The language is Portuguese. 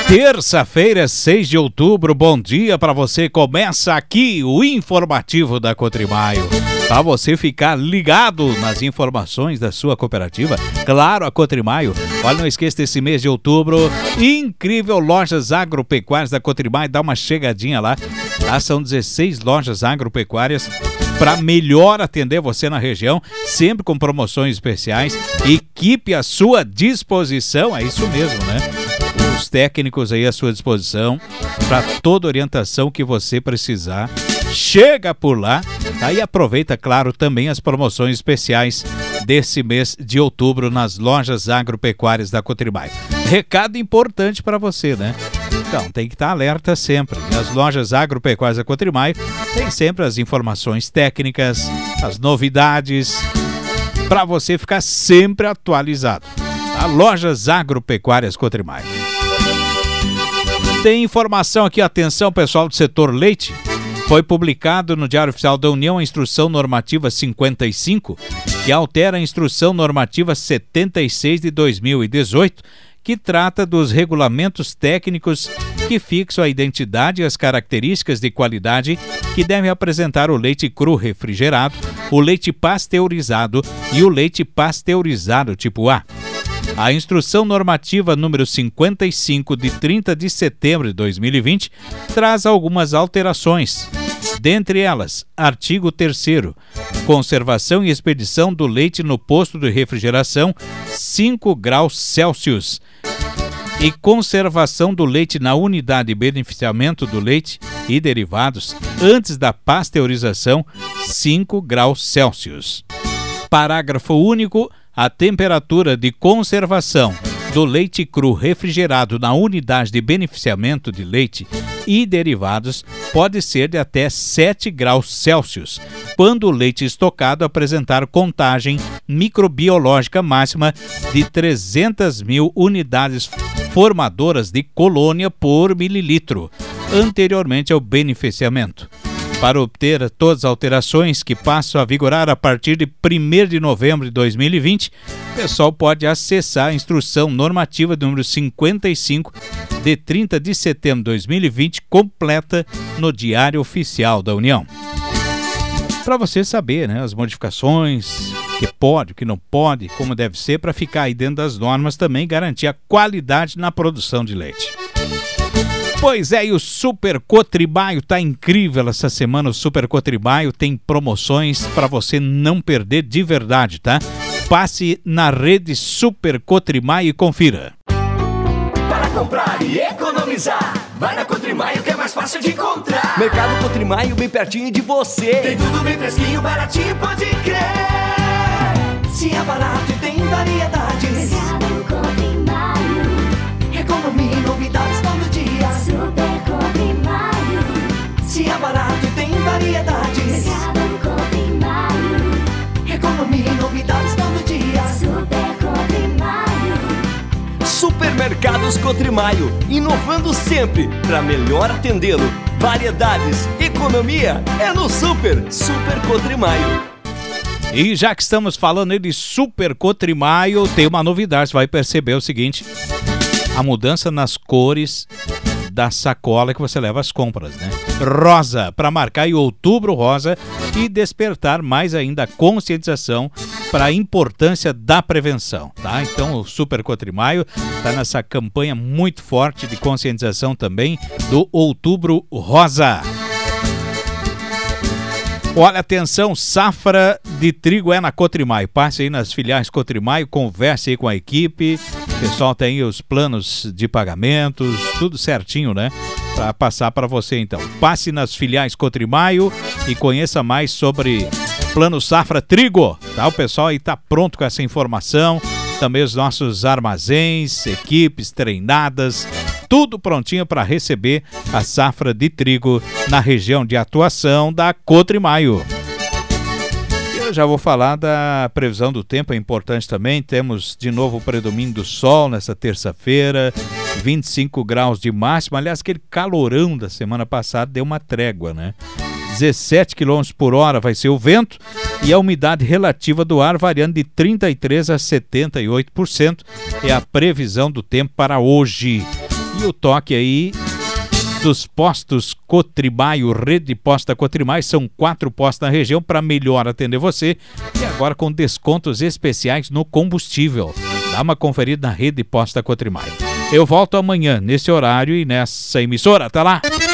Terça-feira, 6 de outubro, bom dia para você. Começa aqui o informativo da Cotrimaio. Para você ficar ligado nas informações da sua cooperativa, claro, a Cotrimaio. Olha, não esqueça desse mês de outubro, incrível, lojas agropecuárias da Cotrimaio, dá uma chegadinha lá. Lá são 16 lojas agropecuárias para melhor atender você na região, sempre com promoções especiais, equipe à sua disposição, é isso mesmo, né? Os técnicos aí à sua disposição para toda orientação que você precisar. Chega por lá, tá? E aproveita, claro, também as promoções especiais desse mês de outubro nas lojas agropecuárias da Cotrimaio. Recado importante para você, né? Então, tem que estar alerta sempre. Nas lojas agropecuárias da Cotrimaio tem sempre as informações técnicas, as novidades, para você ficar sempre atualizado. Tá? Lojas agropecuárias Cotrimaio. Tem informação aqui, atenção pessoal do setor leite. Foi publicado no Diário Oficial da União a Instrução Normativa 55, que altera a Instrução Normativa 76 de 2018, que trata dos regulamentos técnicos que fixam a identidade e as características de qualidade que devem apresentar o leite cru refrigerado, o leite pasteurizado e o leite pasteurizado tipo A. A Instrução Normativa número 55, de 30 de setembro de 2020, traz algumas alterações. Dentre elas, artigo 3º, conservação e expedição do leite no posto de refrigeração 5 graus Celsius e conservação do leite na unidade de beneficiamento do leite e derivados antes da pasteurização 5 graus Celsius. Parágrafo único. A temperatura de conservação do leite cru refrigerado na unidade de beneficiamento de leite e derivados pode ser de até 7 graus Celsius, quando o leite estocado apresentar contagem microbiológica máxima de 300 mil unidades formadoras de colônia por mililitro, anteriormente ao beneficiamento. Para obter todas as alterações que passam a vigorar a partir de 1º de novembro de 2020, o pessoal pode acessar a Instrução Normativa número 55, de 30 de setembro de 2020, completa no Diário Oficial da União. Para você saber, né, as modificações, que pode, o que não pode, como deve ser, para ficar aí dentro das normas também, garantir a qualidade na produção de leite. Pois é, e o Super Cotrimaio tá incrível essa semana. O Super Cotrimaio tem promoções para você não perder de verdade, tá? Passe na rede Super Cotrimaio e confira. Para comprar e economizar, vai na Cotrimaio que é mais fácil de encontrar. Mercado Cotrimaio bem pertinho de você. Tem tudo bem fresquinho, baratinho, pode crer. Se é barato e tem variedades. Mercado Cotrimaio. Economia e novidades todo dia. Super Cotrimaio. Se é barato e tem variedades. Mercado Cotrimaio. Economia e novidades todo dia. Super Cotrimaio. Supermercados Cotrimaio, inovando sempre para melhor atendê-lo. Variedades, economia é no Super Cotrimaio. E já que estamos falando aí de Super Cotrimaio, tem uma novidade, você vai perceber o seguinte: a mudança nas cores da sacola que você leva às compras, né? Rosa, para marcar aí Outubro Rosa e despertar mais ainda a conscientização para a importância da prevenção, tá? Então o Super Cotrimaio está nessa campanha muito forte de conscientização também do Outubro Rosa. Olha, atenção, safra de trigo é na Cotrimaio. Passe aí nas filiais Cotrimaio, converse aí com a equipe. O pessoal tem aí os planos de pagamentos, tudo certinho, né? Para passar para você, então. Passe nas filiais Cotrimaio e conheça mais sobre Plano Safra Trigo, tá? O pessoal aí tá pronto com essa informação. Também os nossos armazéns, equipes treinadas, tudo prontinho para receber a safra de trigo na região de atuação da Cotrimaio. Eu já vou falar da previsão do tempo, é importante também. Temos de novo o predomínio do sol nessa terça-feira, 25 graus de máxima. Aliás, aquele calorão da semana passada deu uma trégua, né? 17 km por hora vai ser o vento e a umidade relativa do ar variando de 33% a 78%. É a previsão do tempo para hoje. E o toque aí dos postos Cotrimaio, Rede Posta Cotrimaio, são 4 postos na região para melhor atender você e agora com descontos especiais no combustível. Dá uma conferida na Rede Posta Cotrimaio. Eu volto amanhã nesse horário e nessa emissora. Até lá!